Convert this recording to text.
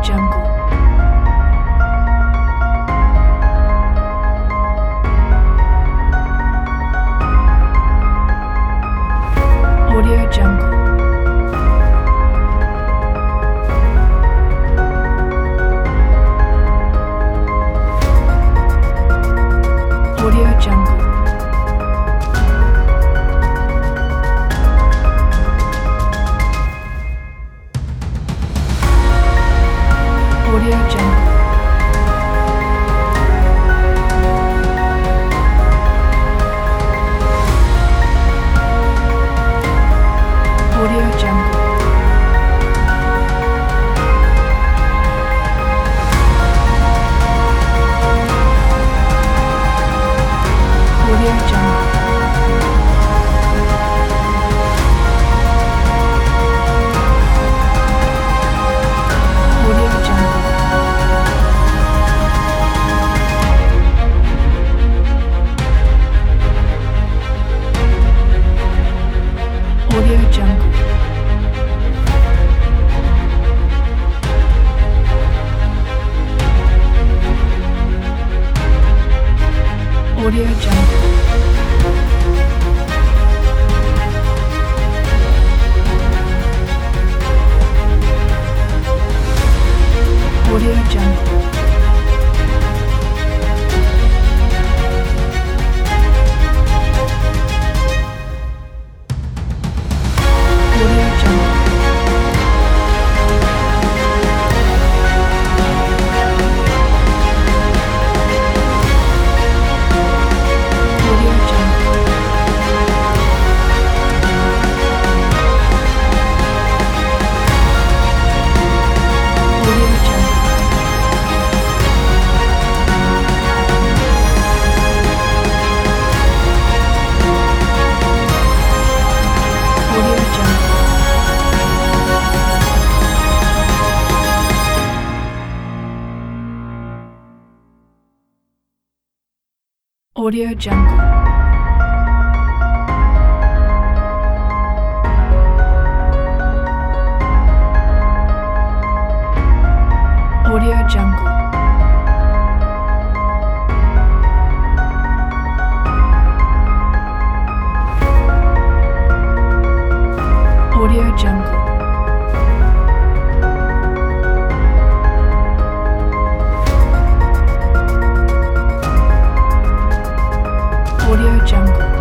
Jungle. Audio Jungle. Audio Jungle. Audio Jungle. Audio Jungle. Audio Jungle. Audio Jungle. Audio Jungle. Audio Jungle. Audio Jungle. Audio Jungle. Audio Jungle. Audio Jungle. Audio Jungle. Audio Jungle. Audio Jungle. Audio Jungle. Audio Jungle.